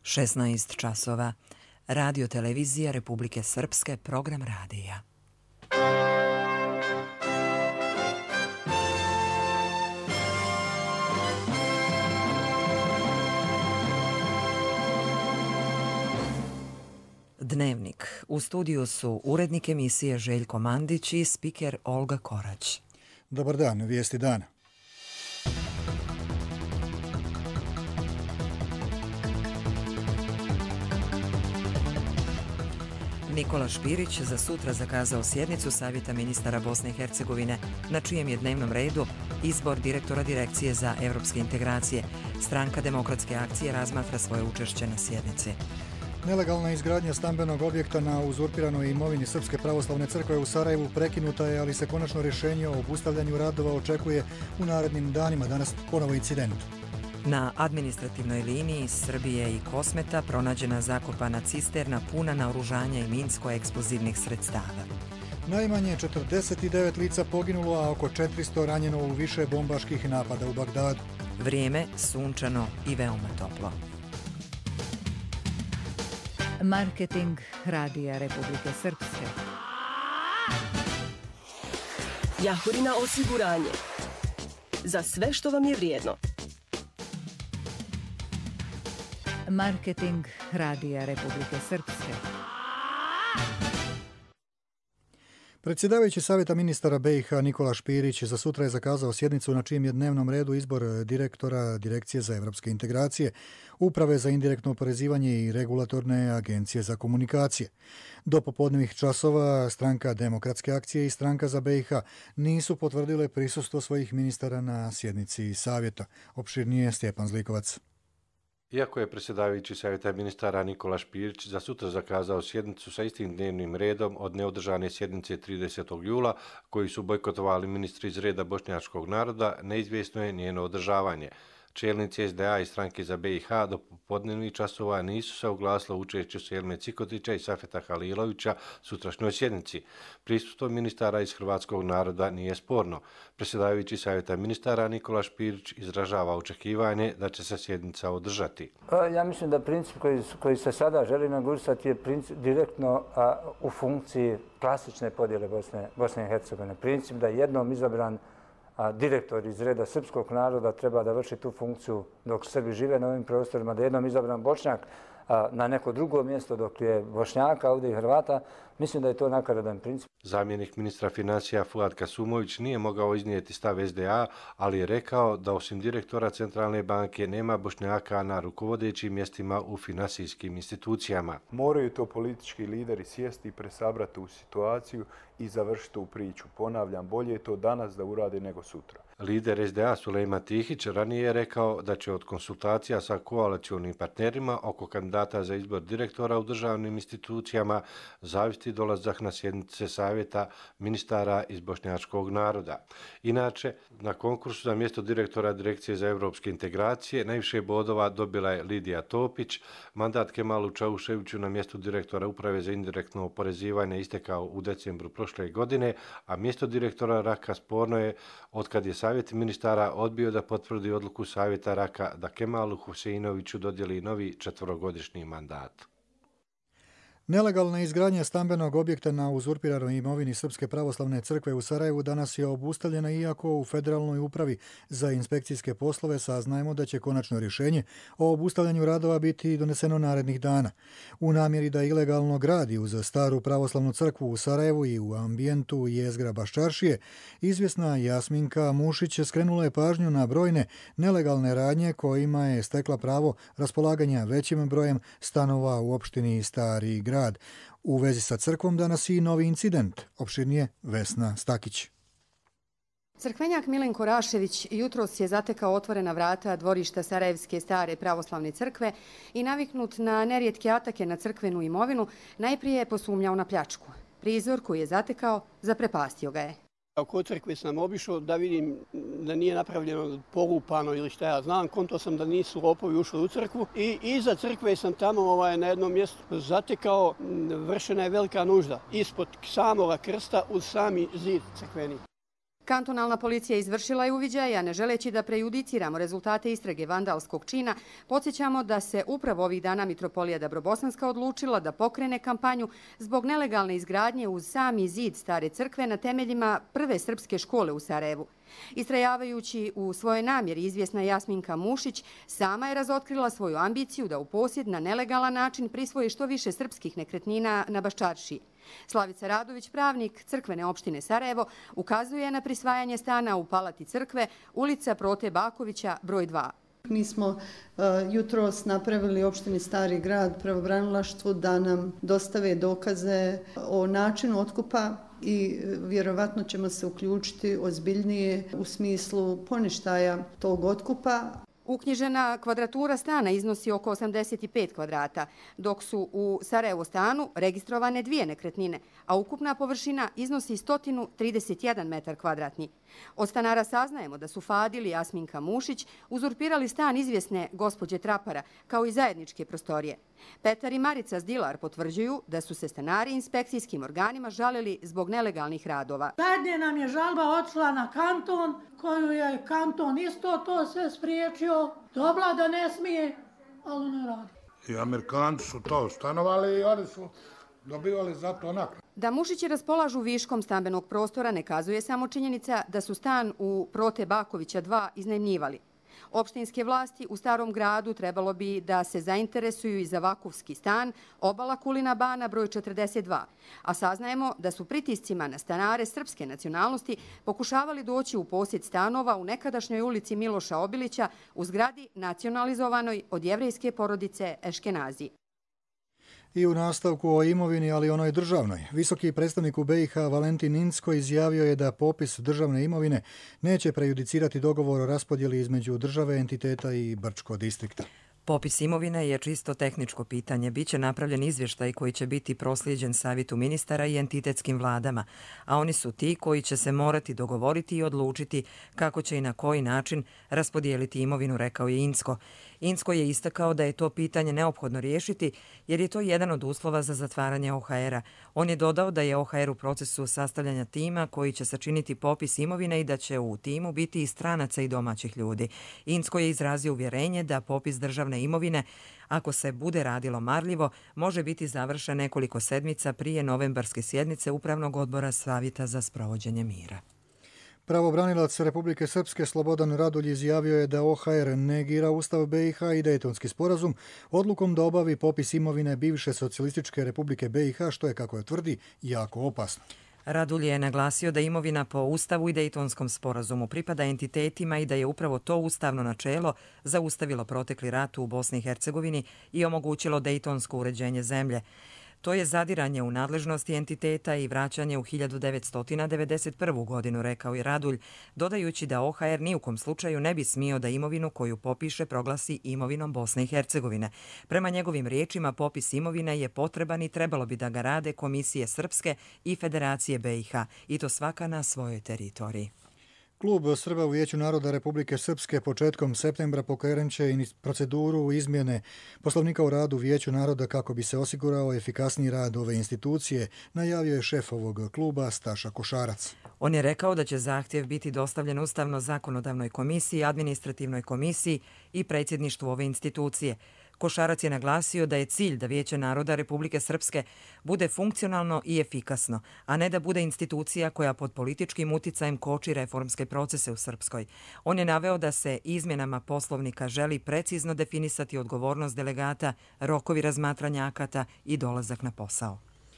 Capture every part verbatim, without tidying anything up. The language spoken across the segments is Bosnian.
šesnaest časova. Radio televizija Republike Srpske, program radija. Dnevnik. U studiju su urednik emisije Željko Mandić i spiker Olga Korać. Dobar dan, vijesti dana. Nikola Špirić za sutra zakazao sjednicu Savjeta ministara Bosne i Hercegovine, na čijem je dnevnom redu izbor direktora Direkcije za evropske integracije. Stranka Demokratske akcije razmatra svoje učešće na sjednici. Nelegalna izgradnja stambenog objekta na uzurpiranoj imovini Srpske pravoslavne crkve u Sarajevu prekinuta je, ali se konačno rješenje o obustavljanju radova očekuje u narednim danima. Danas ponovo incident. Na administrativnoj liniji Srbije i Kosmeta pronađena zakopana cisterna puna naoružanja i minsko-eksplozivnih sredstava. Najmanje četrdeset devet lica poginulo, a oko četiristo ranjeno u više bombaških napada u Bagdadu. Vrijeme sunčano i veoma toplo. Marketing Radija Republike Srpske. Jahorina osiguranje. Za sve što vam je vrijedno. Marketing Radija Republike Srpske. Predsjedavajući Savjeta ministara B i H Nikola Špirić za sutra je zakazao sjednicu na čijem je dnevnom redu izbor direktora Direkcije za evropske integracije, Uprave za indirektno oporezivanje i Regulatorne agencije za komunikacije. Do popodnevnih časova Stranka Demokratske akcije i Stranka za B i H nisu potvrdile prisustvo svojih ministara na sjednici Savjeta. Opširnije Stjepan Zlikovac. Iako je predsjedavajući Savjeta ministara Nikola Špirić za sutra zakazao sjednicu sa istim dnevnim redom od neodržane sjednice tridesetog jula, koji su bojkotovali ministri iz reda bošnjačkog naroda, neizvjesno je njeno održavanje. Čelnici S D A i Stranke za B i H do popodnevnih časova nisu se oglasili o učešću Selme Cikotića i Safeta Halilovića sutrašnjoj sjednici. Prisustvo ministara iz hrvatskog naroda nije sporno. Predsjedavajući Savjeta ministara Nikola Špirić izražava očekivanje da će se sjednica održati. Ja mislim da princip koji, koji se sada želi nagurisati je princip direktno a, u funkciji klasične podjele Bosne, Bosne i Hercegovine. Princip da jednom izabran a direktor iz reda srpskog naroda treba da vrši tu funkciju dok Srbi žive na ovim prostorima, da jednom izabran Bošnjak a, na neko drugo mjesto dok je Bošnjaka, ovdje i Hrvata. Mislim da je to nakaradan princip. Zamjenik ministra financija Fuad Kasumović nije mogao iznijeti stav S D A, ali je rekao da osim direktora Centralne banke nema Bošnjaka na rukovodećim mjestima u finansijskim institucijama. Moraju to politički lideri sjesti i presabrati u situaciju i završiti tu priču. Ponavljam, bolje je to danas da urade nego sutra. Lider S D A Sulejman Tihić ranije je rekao da će od konsultacija sa koalicionim partnerima oko kandidata za izbor direktora u državnim institucijama zavisiti dolazak na sjednice Savjeta ministara iz bošnjačkog naroda. Inače, na konkursu za mjesto direktora Direkcije za evropske integracije najviše bodova dobila je Lidija Topić. Mandat Kemalu Čauševiću na mjestu direktora Uprave za indirektno oporezivanje istekao u decembru prošle godine, a mjesto direktora Raka sporno je otkad je Savjet ministara odbio da potvrdi odluku Savjeta Raka da Kemalu Huseinoviću dodijeli novi četvorogodišnji mandat. Nelegalna izgradnja stambenog objekta na uzurpiranoj imovini Srpske pravoslavne crkve u Sarajevu danas je obustavljena, iako u Federalnoj upravi za inspekcijske poslove saznajemo da će konačno rješenje o obustavljanju radova biti doneseno narednih dana. U namjeri da ilegalno gradi uz staru pravoslavnu crkvu u Sarajevu i u ambijentu jezgra Baščaršije, izvjesna Jasminka Mušić skrenula je pažnju na brojne nelegalne radnje kojima je stekla pravo raspolaganja većim brojem stanova u opštini Stari grad. U vezi sa crkvom danas i novi incident. Opširnije Vesna Stakić. Crkvenjak Milenko Rašević jutros je zatekao otvorena vrata dvorišta Sarajevske stare pravoslavne crkve i naviknut na nerijetke atake na crkvenu imovinu, najprije je posumnjao na pljačku. Prizor koji je zatekao zaprepastio ga je. Oko crkve sam obišao da vidim da nije napravljeno porupano ili šta ja znam. Konto sam da nisu lopovi ušli u crkvu i iza crkve sam tamo ovaj, na jednom mjestu zatekao, vršena je velika nužda ispod samoga krsta uz sami zid crkveni. Kantonalna policija izvršila je uviđaj, a ne želeći da prejudiciramo rezultate istrage vandalskog čina, podsjećamo da se upravo ovih dana Mitropolija Dabrobosanska odlučila da pokrene kampanju zbog nelegalne izgradnje uz sami zid stare crkve na temeljima prve srpske škole u Sarajevu. Istrajavajući u svojoj namjeri, izvjesna Jasminka Mušić sama je razotkrila svoju ambiciju da u posjed na nelegalan način prisvoji što više srpskih nekretnina na Baščaršiji. Slavica Radović, pravnik crkvene opštine Sarajevo, ukazuje na prisvajanje stana u Palati crkve, ulica Prote Bakovića, broj dva. Mi smo uh, jutros napravili opštini Stari grad pravobranilaštvu da nam dostave dokaze o načinu otkupa i vjerovatno ćemo se uključiti ozbiljnije u smislu poništaja tog otkupa. Uknjižena kvadratura stana iznosi oko osamdeset pet kvadrata, dok su u Sarajevo stanu registrovane dvije nekretnine, a ukupna površina iznosi sto trideset jedan metar kvadratni. Od stanara saznajemo da su Fadil i Jasminka Mušić uzurpirali stan izvjesne gospođe Trapara, kao i zajedničke prostorije. Petar i Marica Zdilar potvrđuju da su se stanari inspekcijskim organima žalili zbog nelegalnih radova. Zadnje nam je žalba otišla na kanton, koju je kanton isto to sve spriječio. Dobla da ne smije, ali ne radi. I Amerikanci su to stanovali i oni su dobivali za to naknadu. Da Mušići raspolažu viškom stambenog prostora ne kazuje samo činjenica da su stan u Prote Bakovića dva iznajmljivali. Opštinske vlasti u Starom gradu trebalo bi da se zainteresuju i za vakufski stan Obala Kulina Bana broj četrdeset dva, a saznajemo da su pritiscima na stanare srpske nacionalnosti pokušavali doći u posjed stanova u nekadašnjoj ulici Miloša Obilića u zgradi nacionalizovanoj od jevrejske porodice Eškenazi. I u nastavku o imovini, ali onoj državnoj. Visoki predstavnik u B i H Valentin Incko izjavio je da popis državne imovine neće prejudicirati dogovor o raspodjeli između države, entiteta i Brčko distrikta. Popis imovine je čisto tehničko pitanje. Biće napravljen izvještaj koji će biti proslijeđen Savjetu ministara i entitetskim vladama, a oni su ti koji će se morati dogovoriti i odlučiti kako će i na koji način raspodijeliti imovinu, rekao je Incko. Incko je istakao da je to pitanje neophodno riješiti jer je to jedan od uslova za zatvaranje O H R-a. On je dodao da je O H R u procesu sastavljanja tima koji će sačiniti popis imovine i da će u timu biti i stranaca i domaćih ljudi. Incko je izrazio uvjerenje da popis državne imovine, ako se bude radilo marljivo, može biti završen nekoliko sedmica prije novembarske sjednice Upravnog odbora Savjeta za sprovođenje mira. Pravobranilac Republike Srpske Slobodan Radulj izjavio je da O H R negira Ustav B i H i Dejtonski sporazum odlukom da obavi popis imovine bivše socijalističke Republike B i H, što je, kako je tvrdi, jako opasno. Radulj je naglasio da imovina po Ustavu i Dejtonskom sporazumu pripada entitetima i da je upravo to ustavno načelo zaustavilo protekli rat u Bosni i Hercegovini i omogućilo dejtonsko uređenje zemlje. To je zadiranje u nadležnosti entiteta i vraćanje u hiljadu devetsto devedeset prvu. godinu, rekao je Radulj, dodajući da O H R ni u kom slučaju ne bi smio da imovinu koju popiše proglasi imovinom Bosne i Hercegovine. Prema njegovim riječima, popis imovine je potreban i trebalo bi da ga rade komisije Srpske i Federacije B i H, i to svaka na svojoj teritoriji. Klub Srba u Vijeću naroda Republike Srpske početkom septembra pokrenut će proceduru izmjene Poslovnika o radu Vijeću naroda kako bi se osigurao efikasniji rad ove institucije, najavio je šef ovog kluba Staša Košarac. On je rekao da će zahtjev biti dostavljen Ustavno-zakonodavnoj komisiji, administrativnoj komisiji i predsjedništvu ove institucije. Košarac je naglasio da je cilj da Vijeće naroda Republike Srpske bude funkcionalno i efikasno, a ne da bude institucija koja pod političkim uticajem koči reformske procese u Srpskoj. On je naveo da se izmjenama poslovnika želi precizno definisati odgovornost delegata, rokovi razmatranja akata i dolazak na posao.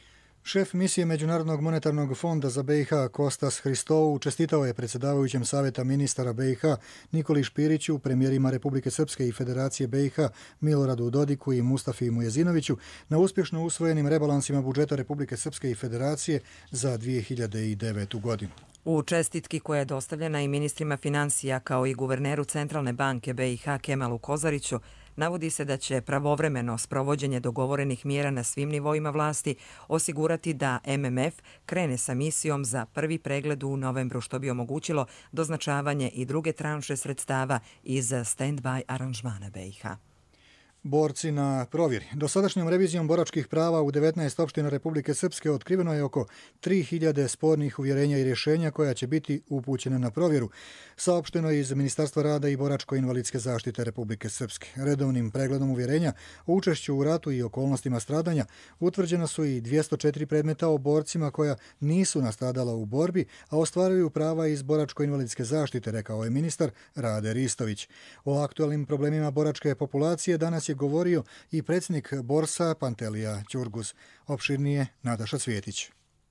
Šef misije Međunarodnog monetarnog fonda za B i H Kostas Hristou čestitao je predsjedavajućem Savjeta ministara B i H Nikoli Špiriću, premijerima Republike Srpske i Federacije B i H Miloradu Dodiku i Mustafi Mujezinoviću na uspješno usvojenim rebalansima budžeta Republike Srpske i Federacije za dvije hiljade devetu. godinu. U čestitki koja je dostavljena i ministrima financija kao i guverneru Centralne banke B i H Kemalu Kozariću, navodi se da će pravovremeno sprovođenje dogovorenih mjera na svim nivoima vlasti osigurati da M M F krene sa misijom za prvi pregled u novembru, što bi omogućilo doznačavanje i druge tranše sredstava iz stand-by aranžmana B i H. Borci na provjeri. Dosadašnjom revizijom boračkih prava u devetnaest opština Republike Srpske otkriveno je oko tri hiljade spornih uvjerenja i rješenja koja će biti upućena na provjeru, saopšteno je iz Ministarstva rada i boračko-invalidske zaštite Republike Srpske. Redovnim pregledom uvjerenja o učešću u ratu i okolnostima stradanja utvrđena su i dvjesto četiri predmeta o borcima koja nisu nastradala u borbi, a ostvaruju prava iz boračko-invalidske zaštite, rekao je ministar Rade Ristović. O aktualnim problemima boračke populacije danas je govorio i predsjednik Borsa Pantelija Ćurguz. Opširnije Nataša Cvjetić.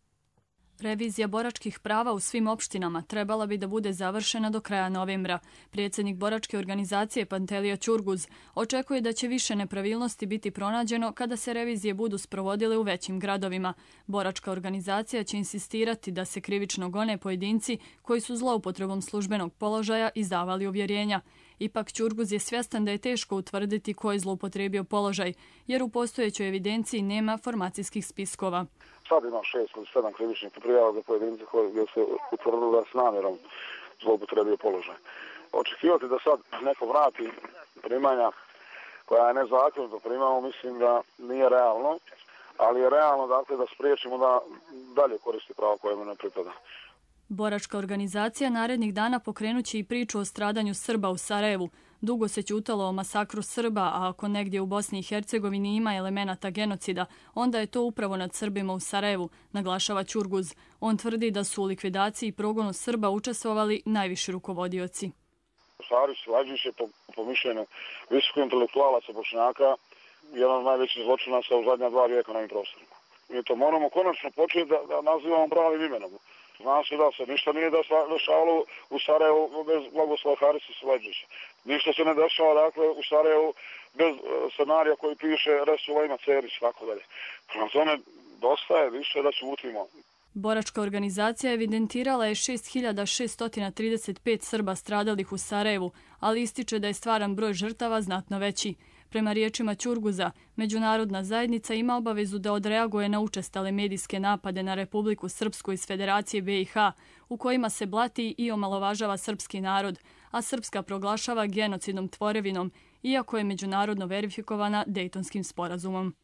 Revizija boračkih prava u svim opštinama trebala bi da bude završena do kraja novembra. Predsjednik boračke organizacije Pantelija Ćurguz očekuje da će više nepravilnosti biti pronađeno kada se revizije budu sprovodile u većim gradovima. Boračka organizacija će insistirati da se krivično gone pojedinci koji su zloupotrebom službenog položaja izdavali uvjerenja. Ipak Ćurguz je svjestan da je teško utvrditi ko je zloupotrebio položaj, jer u postojećoj evidenciji nema formacijskih spiskova. Sad imam šest ili sedam krivičnih prijava za pojedince koji se utvrdili da s namjerom zloupotrebio položaj. Očekivati da sad neko vrati primanja koja je nezakonito primamo, mislim da nije realno, ali je realno dakle, da spriječimo da dalje koristi pravo koje mu ne pripada. Boračka organizacija narednih dana pokrenuće i priču o stradanju Srba u Sarajevu. Dugo se ćutalo o masakru Srba, a ako negdje u Bosni i Hercegovini ima elemenata genocida, onda je to upravo nad Srbima u Sarajevu, naglašava Ćurguz. On tvrdi da su u likvidaciji i progonu Srba učestvovali najviši rukovodioci. Šarić Lađić je po, po mišljenju visokih intelektualaca Bošnjaka jedan od najvećih zločinaca u zadnja dva vijeka na ovim prostorima. Mi to moramo konačno početi da, da nazivamo pravim imenom. Zna se da se ništa nije dešavalo u Sarajevu bez blagoslova Harisa Lađića. Ništa se ne dešava dakle, u Sarajevu bez scenarija koji piše Resulejma Cerić, tako dalje. Prema tome, dosta je više da ćutimo. Boračka organizacija evidentirala je šest hiljada šesto trideset pet Srba stradalih u Sarajevu, ali ističe da je stvaran broj žrtava znatno veći. Prema riječima Ćurguza, međunarodna zajednica ima obavezu da odreaguje na učestale medijske napade na Republiku Srpsku iz Federacije B i H, u kojima se blati i omalovažava srpski narod, a Srpska proglašava genocidnom tvorevinom, iako je međunarodno verifikovana Dejtonskim sporazumom.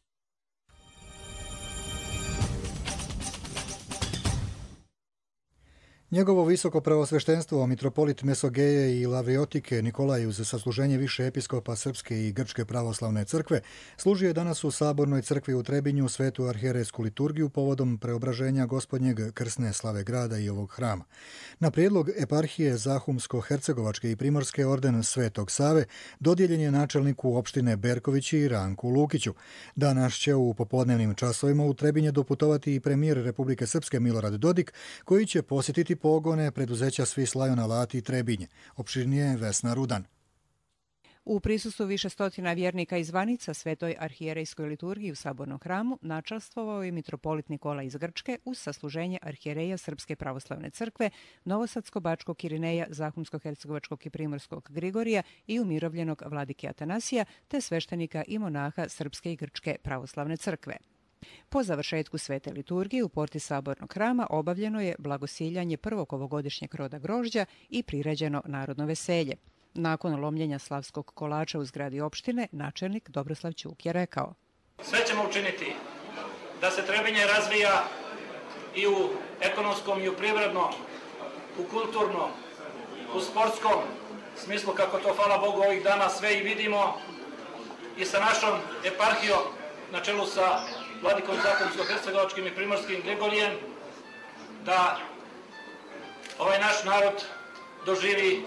Njegovo visoko preosveštenstvo, mitropolit Mesogeje i Lavriotike Nikolaj uz sasluženje više episkopa Srpske i Grčke pravoslavne crkve, služio je danas u Sabornoj crkvi u Trebinju svetu arhijerejsku liturgiju povodom preobraženja gospodnjeg krsne slave grada i ovog hrama. Na prijedlog eparhije Zahumsko-Hercegovačke i Primorske orden Svetog Save dodijeljen je načelniku opštine Berković i Ranku Lukiću. Danas će u popodnevnim časovima u Trebinje doputovati i premijer Republike Srpske Milorad Dodik, koji će posjetiti pogone preduzeća Svis Lion Alati i Trebinje. Opširnije Vesna Rudan. U prisustvu više stotina vjernika i zvanica Svetoj arhijerejskoj liturgiji u Sabornom hramu načastvovao je mitropolit Nikola iz Grčke uz sasluženje arhijereja Srpske pravoslavne crkve, Novosadsko-Bačkog Irineja, Zahumsko-Hercegovačkog i Primorskog Grigorija i umirovljenog vladike Atanasija, te sveštenika i monaha Srpske i Grčke pravoslavne crkve. Po završetku svete liturgije u porti Sabornog hrama obavljeno je blagosiljanje prvog ovogodišnjeg roda grožđa i priređeno narodno veselje. Nakon lomljenja slavskog kolača u zgradi opštine, načelnik Dobroslav Ćuk je rekao: Sve ćemo učiniti da se Trebinje razvija i u ekonomskom i u privrednom, u kulturnom, u sportskom smislu, kako to, hvala Bogu, ovih dana sve i vidimo, i sa našom eparhijom na čelu sa vladikom Zahumsko-Hercegovačkim i Primorskim Grigorijem, da ovaj naš narod doživi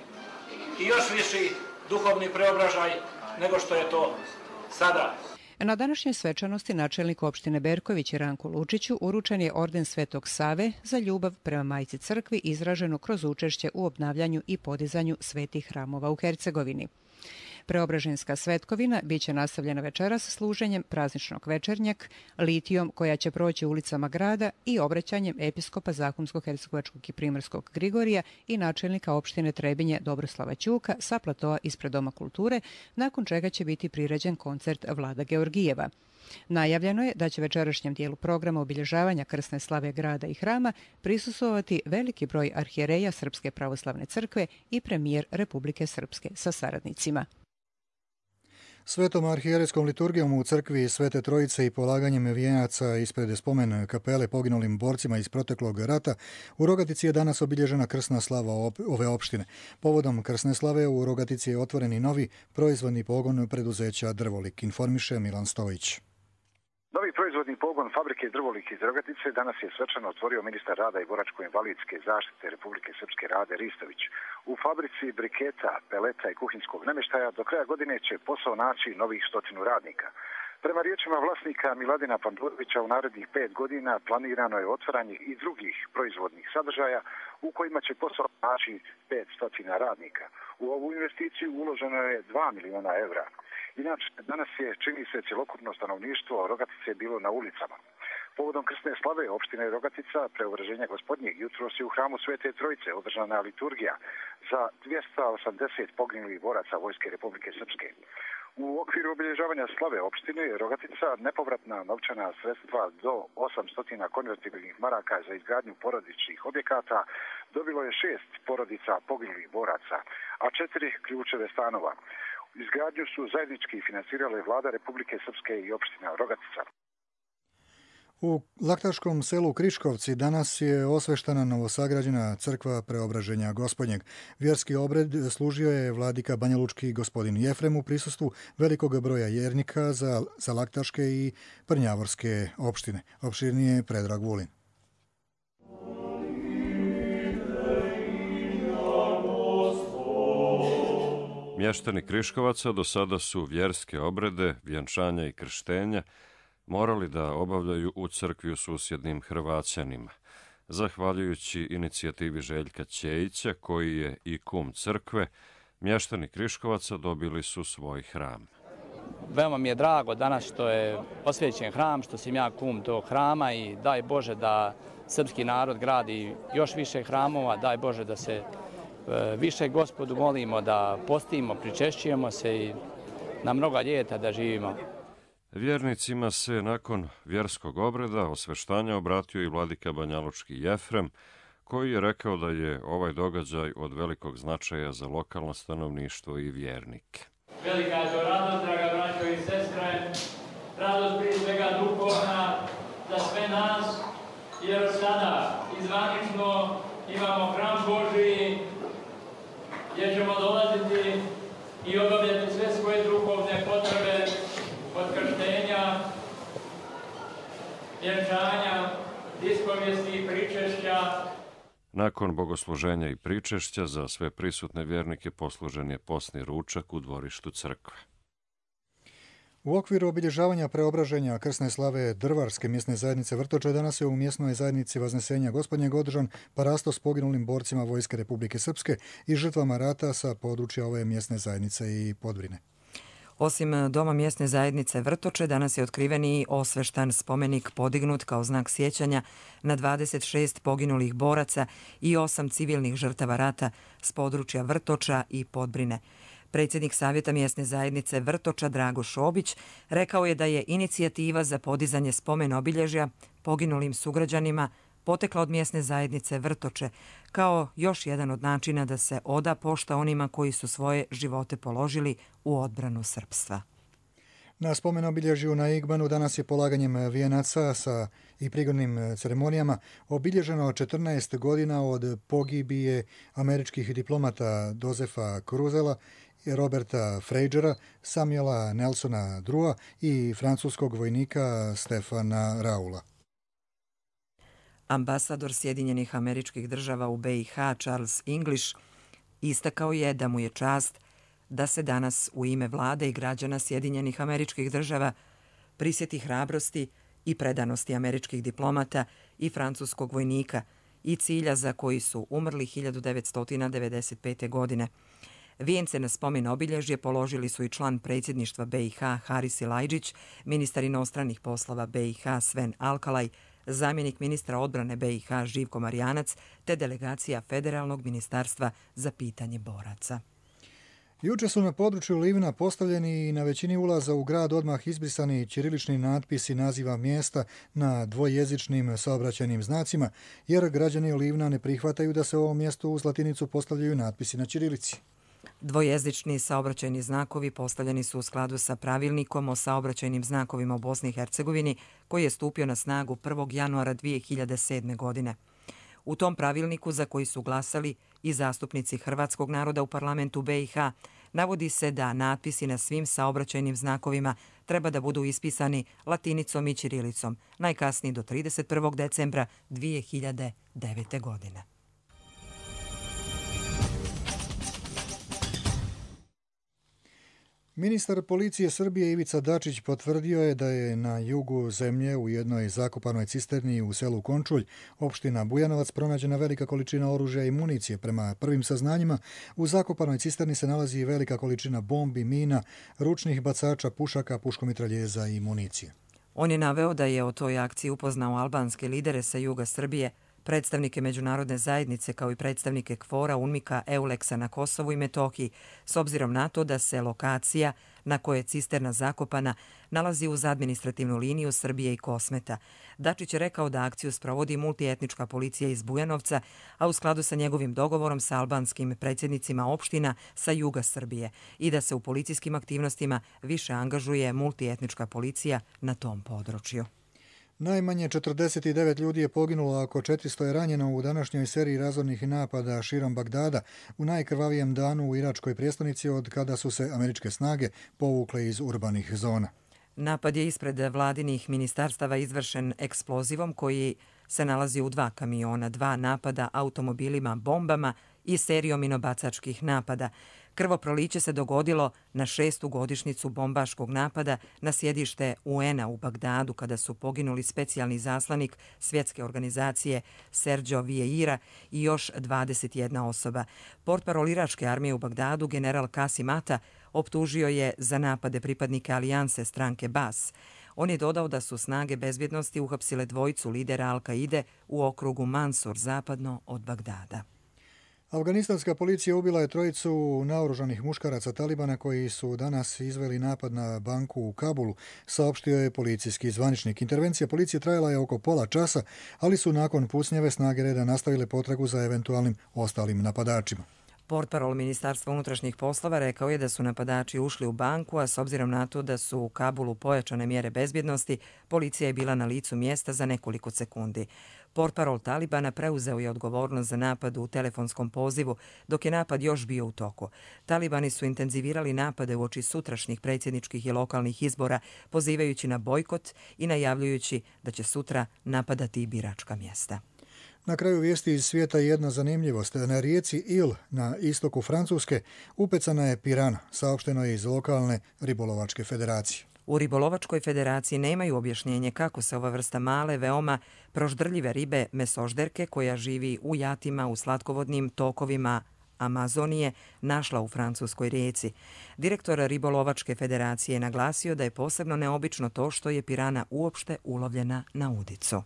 i još viši duhovni preobražaj nego što je to sada. Na današnjoj svečanosti načelnik opštine Berković i Ranku Lučiću uručen je orden Svetog Save za ljubav prema Majci crkvi izraženu kroz učešće u obnavljanju i podizanju svetih hramova u Hercegovini. Preobraženska svetkovina biće nastavljena večeras služenjem prazničnog večernjak, litijom koja će proći ulicama grada i obraćanjem episkopa Zahumsko-Hercegovačkog i Primorskog Grigorija i načelnika opštine Trebinje Dobroslava Ćuka sa platoa ispred Doma kulture, nakon čega će biti priređen koncert Vlada Georgijeva. Najavljeno je da će večerašnjem dijelu programa obilježavanja krsne slave grada i hrama prisustvovati veliki broj arhijereja Srpske pravoslavne crkve i premijer Republike Srpske sa saradnicima. Svetom arhijerejskom liturgijom u crkvi Svete Trojice i polaganjem vijenaca ispred spomen kapele poginulim borcima iz proteklog rata, u Rogatici je danas obilježena krsna slava ove opštine. Povodom krsne slave u Rogatici je otvoren i novi proizvodni pogon preduzeća Drvolik, informiše Milan Stojić. Novi proizvodni pogon fabrike Drvolik iz Rogatice danas je svečano otvorio ministar rada i boračko-invalidske zaštite Republike Srpske Rade Ristović. U fabrici briketa, peleta i kuhinjskog namještaja do kraja godine će posao naći novih stotinu radnika. Prema riječima vlasnika Miladina Pandurovića u narednih pet godina planirano je otvaranje i drugih proizvodnih sadržaja u kojima će posao naći pet stotina radnika. U ovu investiciju uloženo je dva miliona evra. Inače, danas je, čini se, cjelokupno stanovništvo Rogatice bilo na ulicama. Povodom krsne slave opštine Rogatica, preobraženja gospodnjeg, jutros je u hramu Svete Trojice održana liturgija za dvjesto osamdeset poginulih boraca Vojske Republike Srpske. U okviru obilježavanja slave opštine Rogatica nepovratna novčana sredstva do osamsto konvertibilnih maraka za izgradnju porodičnih objekata dobilo je šest porodica poginulih boraca, a četiri ključeve stanova. Izgradnju su zajednički financirale vlada Republike Srpske i opština Rogatica. U Laktaškom selu Kriškovci danas je osveštana novosagrađena crkva Preobraženja Gospodnjeg. Vjerski obred služio je vladika banjalučki gospodin Jefrem u prisustvu velikog broja jernika za, za Laktaške i Prnjavorske opštine. Opširnije Predrag Vulin. Mještani Kriškovaca do sada su vjerske obrede, vjenčanja i krštenja morali da obavljaju u crkvi u susjednim Hrvaćanima. Zahvaljujući inicijativi Željka Ćejića, koji je i kum crkve, mještani Kriškovaca dobili su svoj hram. Veoma mi je drago danas što je osvećen hram, što sam ja kum tog hrama i daj Bože da srpski narod gradi još više hramova, daj Bože da se više Gospodu molimo, da postimo, pričešćujemo se i na mnoga ljeta da živimo. Vjernicima se nakon vjerskog obreda osveštanja obratio i vladika banjalučki Jefrem, koji je rekao da je ovaj događaj od velikog značaja za lokalno stanovništvo i vjernike. Velika je to radost, draga braćo i sestre, radost prije svega duhovna za sve nas, jer sada izvanično imamo hram Božiji, gdje ćemo dolaziti i obavljati sve svoje duhovne potrebe od krštenja, vjenčanja, ispovijesti i pričešća. Nakon bogosluženja i pričešća za sve prisutne vjernike poslužen je posni ručak u dvorištu crkve. U okviru obilježavanja preobraženja krsne slave Drvarske mjesne zajednice Vrtoče danas je u mjesnoj zajednici Vaznesenja Gospodnjeg održan parasto s poginulim borcima Vojske Republike Srpske i žrtvama rata sa područja ove mjesne zajednice i Podvrine. Osim Doma mjesne zajednice Vrtoče, danas je otkriven i osveštan spomenik podignut kao znak sjećanja na dvadeset šest poginulih boraca i osam civilnih žrtava rata s područja Vrtoča i Podbrine. Predsjednik Savjeta mjesne zajednice Vrtoča Drago Šobić rekao je da je inicijativa za podizanje spomen obilježja poginulim sugrađanima potekla od mjesne zajednice Vrtoče kao još jedan od načina da se oda pošta onima koji su svoje živote položili u odbranu srpstva. Na spomen obilježju na Igmanu danas je polaganjem vijenaca sa i prigodnim ceremonijama obilježeno četrnaest godina od pogibije američkih diplomata Dozefa Kruzela, Roberta Frejđera, Samuela Nelsona Drua i francuskog vojnika Stefana Raula. Ambasador Sjedinjenih Američkih Država u B i H Charles English istakao je da mu je čast da se danas u ime vlade i građana Sjedinjenih Američkih Država prisjeti hrabrosti i predanosti američkih diplomata i francuskog vojnika i cilja za koji su umrli hiljadu devetsto devedeset pete. godine. Vijence na spomen obilježje položili su i član predsjedništva B i H Haris Ilajđić, ministar inostranih poslova B i H Sven Alkalaj, zamjenik ministra odbrane B i H Živko Marijanac te delegacija Federalnog ministarstva za pitanje boraca. Juče su na području Livna postavljeni i na većini ulaza u grad odmah izbrisani ćirilični natpisi naziva mjesta na dvojezičnim saobraćajnim znacima, jer građani Livna ne prihvataju da se u ovom mjestu uz latinicu postavljaju natpisi na ćirilici. Dvojezični saobraćajni znakovi postavljeni su u skladu sa pravilnikom o saobraćajnim znakovima u Bosni i Hercegovini koji je stupio na snagu prvog januara dvije hiljade sedme. godine. U tom pravilniku, za koji su glasali i zastupnici hrvatskog naroda u parlamentu B i H, navodi se da natpisi na svim saobraćajnim znakovima treba da budu ispisani latinicom i ćirilicom, najkasnije do trideset prvog decembra dvije hiljade devete. godine. Ministar policije Srbije Ivica Dačić potvrdio je da je na jugu zemlje u jednoj zakopanoj cisterni u selu Končulj, opština Bujanovac, pronađena velika količina oružja i municije. Prema prvim saznanjima, u zakopanoj cisterni se nalazi i velika količina bombi, mina, ručnih bacača, pušaka, puškomitraljeza i municije. On je naveo da je o toj akciji upoznao albanske lidere sa juga Srbije, predstavnike međunarodne zajednice kao i predstavnike KFOR-a, UNMIK-a, EULEX-a na Kosovu i Metohiji, s obzirom na to da se lokacija na kojoj je cisterna zakopana nalazi uz administrativnu liniju Srbije i Kosmeta. Dačić je rekao da akciju sprovodi multietnička policija iz Bujanovca, a u skladu sa njegovim dogovorom sa albanskim predsjednicima opština sa juga Srbije i da se u policijskim aktivnostima više angažuje multietnička policija na tom području. Najmanje četrdeset devet ljudi je poginulo, a oko četiristo je ranjeno u današnjoj seriji razornih napada širom Bagdada u najkrvavijem danu u iračkoj prijestolnici od kada su se američke snage povukle iz urbanih zona. Napad je ispred vladinih ministarstava izvršen eksplozivom koji se nalazi u dva kamiona, dva napada automobilima, bombama i serijom minobacačkih napada. Krvoproliće se dogodilo na šestu godišnjicu bombaškog napada na sjedište U N-a u Bagdadu kada su poginuli specijalni zaslanik svjetske organizacije Sergio Vieira i još dvadeset jedna osoba. Portparol iračke armije u Bagdadu, general Kasim Ata, optužio je za napade pripadnike alijanse stranke Bas. On je dodao da su snage bezbjednosti uhapsile dvojicu lidera Al-Kaide u okrugu Mansur, zapadno od Bagdada. Afganistanska policija ubila je trojicu naoružanih muškaraca Talibana koji su danas izveli napad na banku u Kabulu, saopštio je policijski zvaničnik. Intervencija policije trajala je oko pola časa, ali su nakon pucnjave snage reda nastavile potragu za eventualnim ostalim napadačima. Portparol Ministarstva unutrašnjih poslova rekao je da su napadači ušli u banku, a s obzirom na to da su u Kabulu pojačane mjere bezbjednosti, policija je bila na licu mjesta za nekoliko sekundi. Portparol Talibana preuzeo je odgovornost za napad u telefonskom pozivu, dok je napad još bio u toku. Talibani su intenzivirali napade uoči sutrašnjih predsjedničkih i lokalnih izbora, pozivajući na bojkot i najavljujući da će sutra napadati i biračka mjesta. Na kraju vijesti iz svijeta jedna zanimljivost. Na rijeci Il na istoku Francuske upecana je pirana, saopšteno je iz lokalne ribolovačke federacije. U ribolovačkoj federaciji nemaju objašnjenje kako se ova vrsta male, veoma proždrljive ribe mesožderke koja živi u jatima u slatkovodnim tokovima Amazonije našla u francuskoj rijeci. Direktor ribolovačke federacije je naglasio da je posebno neobično to što je pirana uopšte ulovljena na udicu.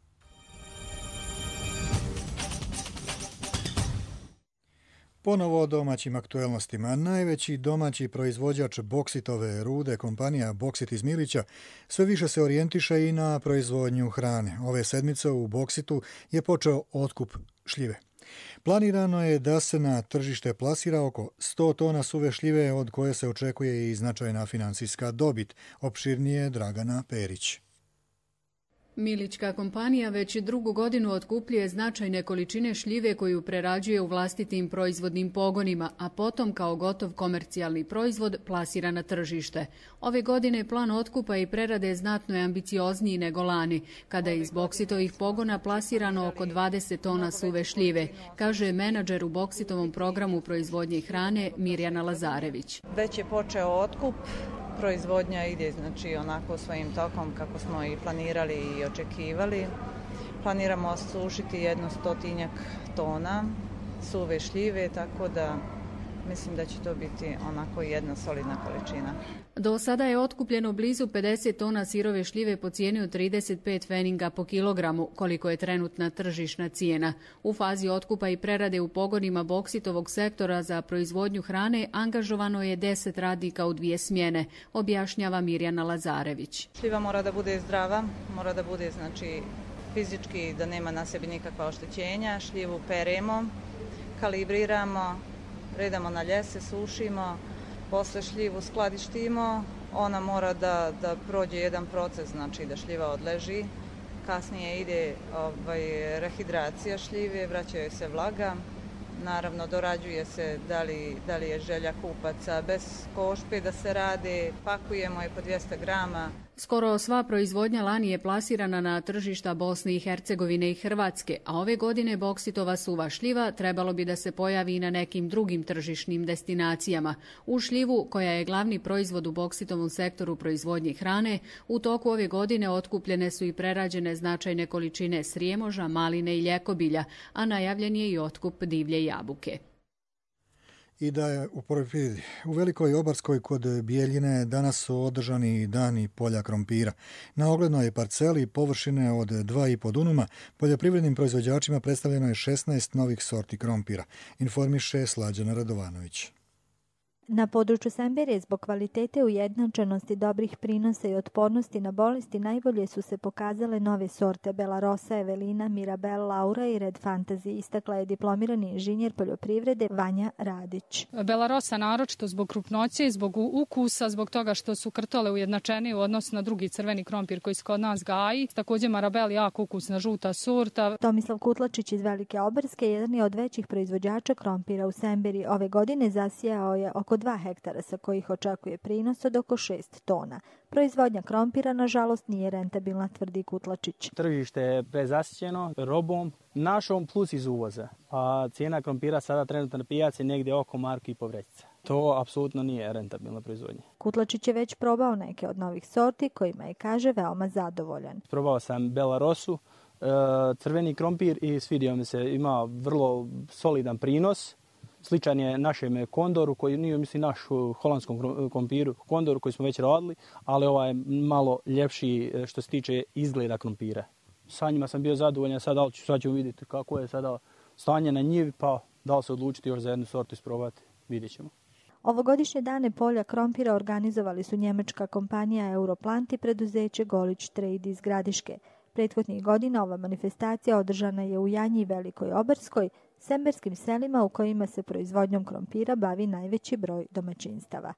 Ponovo o domaćim aktuelnostima. Najveći domaći proizvođač boksitove rude, kompanija Boksit iz Milića, sve više se orijentiše i na proizvodnju hrane. Ove sedmice u Boksitu je počeo otkup šljive. Planirano je da se na tržište plasira oko sto tona suve šljive, od koje se očekuje i značajna financijska dobit. Opširnije Dragana Perić. Milićka kompanija već drugu godinu otkupljuje značajne količine šljive koju prerađuje u vlastitim proizvodnim pogonima, a potom kao gotov komercijalni proizvod plasira na tržište. Ove godine plan otkupa i prerade znatno je ambiciozniji nego lani, kada je iz Boksitovih pogona plasirano oko dvadeset tona suve šljive, kaže menadžer u Boksitovom programu proizvodnje hrane Mirjana Lazarević. Već je počeo otkup. Proizvodnja ide znači onako svojim tokom kako smo i planirali i očekivali. Planiramo sušiti jedno stotinjak tona suve šljive, tako da mislim da će to biti onako jedna solidna količina. Do sada je otkupljeno blizu pedeset tona sirove šljive po cijeni od trideset pet pfeninga po kilogramu, koliko je trenutna tržišna cijena. U fazi otkupa i prerade u pogonima Boksitovog sektora za proizvodnju hrane angažovano je deset radnika u dvije smjene, objašnjava Mirjana Lazarević. Šljiva mora da bude zdrava, mora da bude znači fizički da nema na sebi nikakva oštećenja. Šljivu peremo, kalibriramo, redamo na ljese, sušimo, posle šljivu skladištimo, ona mora da, da prođe jedan proces, znači da šljiva odleži, kasnije ide ovaj, rehidracija šljive, vraćaju se vlaga, naravno dorađuje se da li, da li je želja kupaca bez košpe da se rade, pakujemo je po dvjesto grama. Skoro sva proizvodnja lani je plasirana na tržišta Bosne i Hercegovine i Hrvatske, a ove godine boksitova suva šljiva trebalo bi da se pojavi i na nekim drugim tržišnim destinacijama. U šljivu, koja je glavni proizvod u boksitovom sektoru proizvodnje hrane, u toku ove godine otkupljene su i prerađene značajne količine srijemoža, maline i ljekobilja, a najavljen je i otkup divlje jabuke. I da je u poljoprivredi. U Velikoj Obarskoj kod Bijeljine danas su održani dani polja krompira. Na oglednoj parceli površine od dva i po dunuma poljoprivrednim proizvođačima predstavljeno je šesnaest novih sorti krompira, informiše Slađana Radovanović. Na području Semberije zbog kvalitete, ujednačenosti, dobrih prinosa i otpornosti na bolesti najbolje su se pokazale nove sorte Belarosa, Evelina, Mirabel, Laura i Red Fantasy, istakla je diplomirani inženjer poljoprivrede Vanja Radić. Belarosa naročito zbog krupnoće, zbog ukusa, zbog toga što su krtole ujednačene u odnosu na drugi crveni krompir koji se kod nas gaji. Također Marabel jako ukusna žuta sorta. Tomislav Kutlačić iz Velike Obarske, jedan je od većih proizvođača krompira u Semberiji. Ove godine zasijao je oko dva hektara sa kojih očekuje prinos od oko šest tona. Proizvodnja krompira, nažalost, nije rentabilna, tvrdi Kutlačić. Tržište je prezasićeno robom našom plus iz uvoza, a cijena krompira sada trenutno na pijaci negdje oko marku i po vrećica. To apsolutno nije rentabilna proizvodnja. Kutlačić je već probao neke od novih sorti kojima je, kaže, veoma zadovoljan. Probao sam Belarosu, crveni krompir i svidio mi se, ima vrlo solidan prinos. Sličan je našem kondoru, koji nije, mislim, naš holandskom krompiru, kondoru koji smo već radili, ali ovaj je malo ljepši što se tiče izgleda krompira. Sa njima sam bio zadovoljan, sad, sad ćemo vidjeti kako je sada stanje na njivi, pa da li se odlučiti još za jednu sortu isprobati, vidjet ćemo. Ovogodišnje dane polja krompira organizovali su njemačka kompanija Europlant i preduzeće Golić Trade iz Gradiške. Prethodnih godina ova manifestacija održana je u Janji i Velikoj Obarskoj, semberskim selima u kojima se proizvodnjom krompira bavi najveći broj domaćinstava.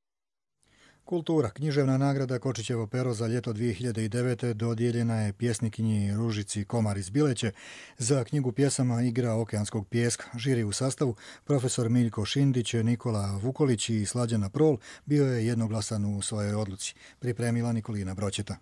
Kultura. Književna nagrada Kočićevo pero za ljeto dvije hiljade devete. dodijeljena je pjesnikinji Ružici Komar iz Bileće za knjigu pjesama Igra okeanskog pijeska. Žiri u sastavu profesor Miljko Šindić, Nikola Vukolić i Slađana Prol bio je jednoglasan u svojoj odluci. Pripremila Nikolina Broćeta.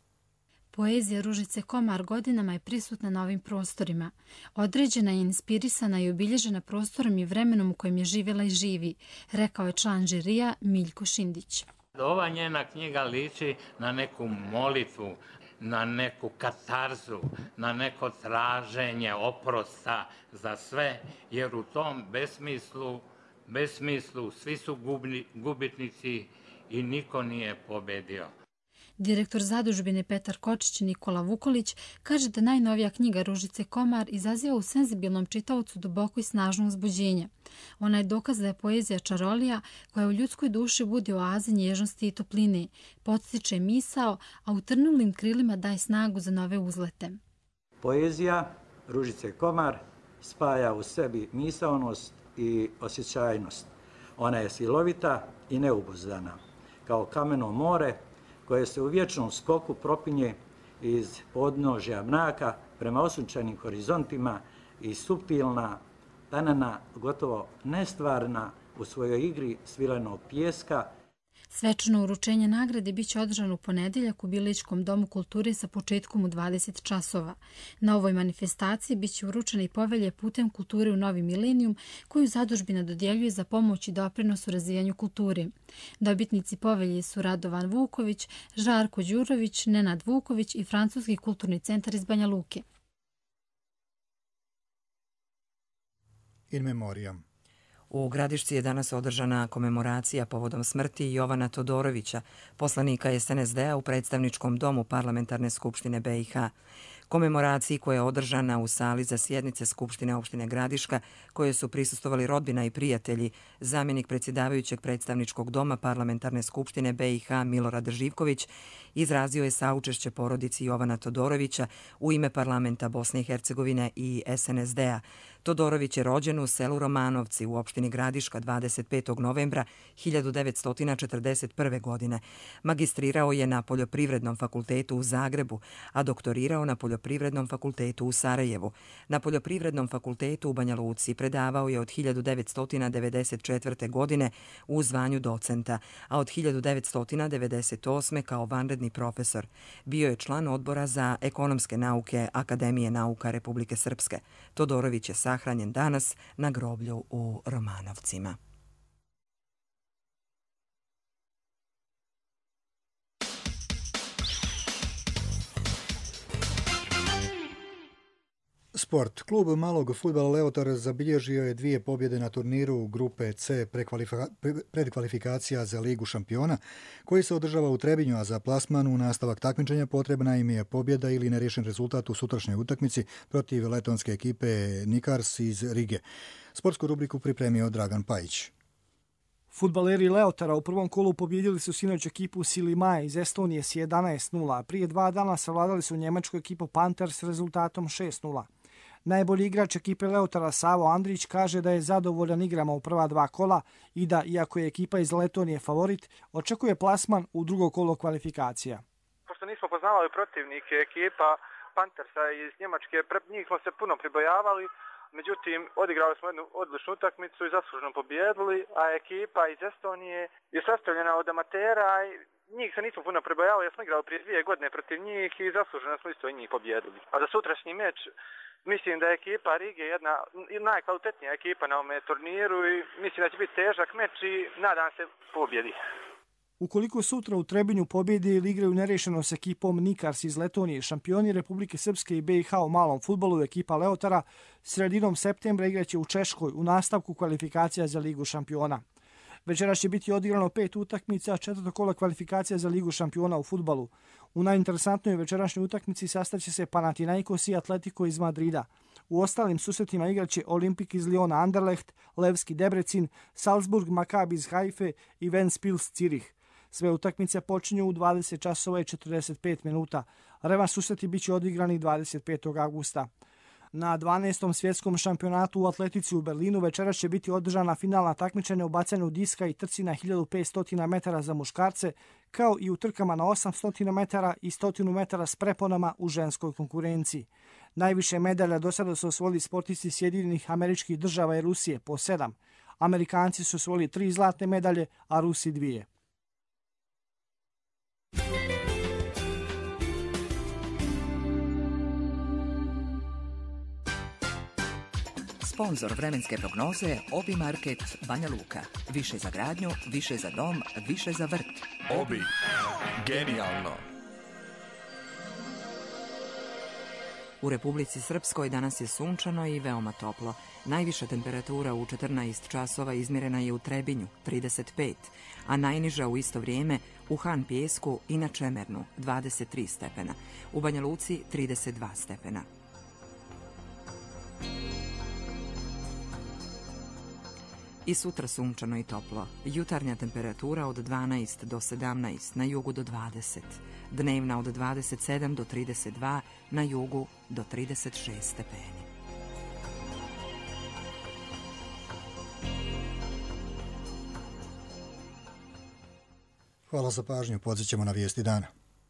Poezija Ružice Komar godinama je prisutna na ovim prostorima. Određena je, inspirisana i obilježena prostorom i vremenom u kojem je živjela i živi, rekao je član žirija Miljko Šindić. Ova njena knjiga liči na neku molitvu, na neku katarzu, na neko traženje oprosta za sve, jer u tom besmislu, besmislu svi su gubni, gubitnici i niko nije pobedio. Direktor zadužbine Petar Kočić Nikola Vukolić kaže da najnovija knjiga Ružice Komar izaziva u senzibilnom čitaocu duboko i snažno uzbuđenje. Ona je dokaz da je poezija čarolija koja u ljudskoj duši budi oaze nježnosti i topline, podstiče misao, a u trnulim krilima daje snagu za nove uzlete. Poezija Ružice Komar spaja u sebi misaonost i osjećajnost. Ona je silovita i neubozdana, kao kameno more koje se u vječnom skoku propinje iz podnožja mraka prema osunčanim horizontima i suptilna, tanana, gotovo nestvarna u svojoj igri svilenog pijeska. Svečano uručenje nagrade biće održano u ponedjeljak u Biličkom domu kulture sa početkom u dvadeset časova. Na ovoj manifestaciji biće uručene i povelje putem kulture u Novi milenijum, koju zadužbina dodjeljuje za pomoć i doprinos u razvijanju kulture. Dobitnici povelje su Radovan Vuković, Žarko Đurović, Nenad Vuković i Francuski kulturni centar iz Banja Luke. In memoriam. U Gradišci je danas održana komemoracija povodom smrti Jovana Todorovića, poslanika es en es de-a u predstavničkom domu Parlamentarne skupštine be i ha. Komemoraciji koja je održana u sali za sjednice Skupštine opštine Gradiška, koje su prisustvovali rodbina i prijatelji, zamjenik predsjedavajućeg predstavničkog doma Parlamentarne skupštine be i ha Milorad Živković izrazio je saučešće porodici Jovana Todorovića u ime parlamenta Bosne i Hercegovine i es en es de-a. Todorović je rođen u selu Romanovci u opštini Gradiška dvadeset petog novembra hiljadu devetsto četrdeset prve. godine. Magistrirao je na Poljoprivrednom fakultetu u Zagrebu, a doktorirao na Poljoprivrednom fakultetu u Sarajevu. Na Poljoprivrednom fakultetu u Banja Luci predavao je od hiljadu devetsto devedeset četvrte. godine u zvanju docenta, a od hiljadu devetsto devedeset osme. kao vanredni profesor. Bio je član odbora za ekonomske nauke Akademije nauka Republike Srpske. Todorović je sahranjen danas na groblju u Romanovcima. Sport. Klub malog fudbala Leotar zabilježio je dvije pobjede na turniru grupe C predkvalifikacija za Ligu šampiona, koji se održava u Trebinju, a za plasman u nastavak takmičenja potrebna im je pobjeda ili nerješen rezultat u sutrašnjoj utakmici protiv letonske ekipe Nikars iz Rige. Sportsku rubriku pripremio Dragan Pajić. Fudbaleri Leotara u prvom kolu pobjedili su sinoć ekipu Silimaja iz Estonije s jedanaest nula. Prije dva dana savladali su njemačku ekipu Panthers s rezultatom šest nula. Najbolji igrač ekipe Leotara Savo Andrić kaže da je zadovoljan igrama u prva dva kola i da, iako je ekipa iz Letonije favorit, očekuje plasman u drugo kolo kvalifikacija. Pošto nismo poznavali protivnike ekipa Panthersa iz Njemačke, njih smo se puno pribojavali, međutim odigrali smo jednu odličnu utakmicu i zaslužno pobjedili, a ekipa iz Estonije je sastavljena od amatera i njih se nismo puno pribojavali, ja smo igrali prije dvije godine protiv njih i zasluženo smo isto i njih pobjedili. A za sutrašnji meč mislim da je ekipa Rige jedna najkvalitetnija ekipa na ovome turniru i mislim da će biti težak meč i nadam se pobjedi. Ukoliko sutra u Trebinju pobjede ili igraju nerješeno s ekipom Nikars iz Letonije, šampioni Republike Srpske i B i H u malom fudbalu, ekipa Leotara sredinom septembra igraće u Češkoj u nastavku kvalifikacija za Ligu šampiona. Večeras će biti odigrano pet utakmica, četvrto kola kvalifikacija za Ligu šampiona u fudbalu. U najinteresantnoj večerašnjoj utakmici sastaće se Panathinaikos i Atletico iz Madrida. U ostalim susretima igraće Olimpik iz Liona Anderlecht, Levski Debrecin, Salzburg Maccabi iz Haife i Ventspils Cirih. Sve utakmice počinju u dvadeset časova i četrdeset pet minuta. Revanš susreti biće odigrani dvadeset petog avgusta. Na dvanaestom svjetskom šampionatu u atletici u Berlinu večeras će biti održana finalna takmičenja u bacanju diska i trci na hiljadu petsto metara za muškarce, kao i u trkama na osamsto metara i sto metara s preponama u ženskoj konkurenciji. Najviše medalja do sada su osvojili sportisti Sjedinjenih Američkih Država i Rusije po sedam. Amerikanci su osvojili tri zlatne medalje, a Rusi dvije. Sponzor vremenske prognoze Obi Market Banja Luka. Više za gradnju, više za dom, više za vrt. Obi. Genijalno. U Republici Srpskoj danas je sunčano i veoma toplo. Najviša temperatura u četrnaest časova izmjerena je u Trebinju, trideset pet, a najniža u isto vrijeme u Han Pijesku i na Čemernu, dvadeset tri stepena. U Banja Luci, trideset dva stepena. I sutra sunčano i toplo. Jutarnja temperatura od dvanaest do sedamnaest, na jugu do dvadeset. Dnevna od dvadeset sedam do trideset dva, na jugu do trideset šest stepeni. Hvala za pažnju. Podsjećamo na vijesti dana.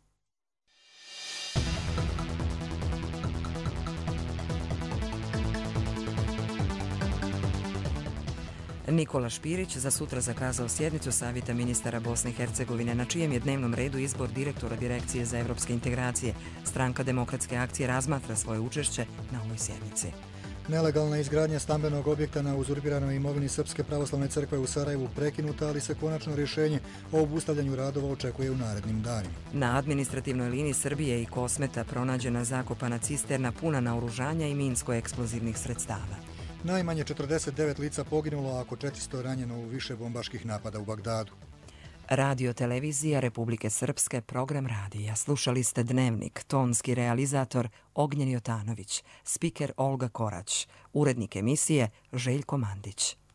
Nikola Špirić za sutra zakazao sjednicu Savjeta ministara Bosne i Hercegovine, na čijem je dnevnom redu izbor direktora Direkcije za evropske integracije. Stranka Demokratske akcije razmatra svoje učešće na ovoj sjednici. Nelegalna izgradnja stambenog objekta na uzurpiranoj imovini Srpske pravoslavne crkve u Sarajevu prekinuta, ali se konačno rješenje o obustavljanju radova očekuje u narednim danima. Na administrativnoj liniji Srbije i Kosmeta pronađena zakopana cisterna puna naoružanja i minsko-eksplozivnih sredstava. Najmanje četrdeset devet lica poginulo, a oko četiristo ranjeno u više bombaških napada u Bagdadu. Radio televizija Republike Srpske, program radija. Slušali ste Dnevnik, tonski realizator Ognjen Jotanović, spiker Olga Korać, urednik emisije Željko Mandić.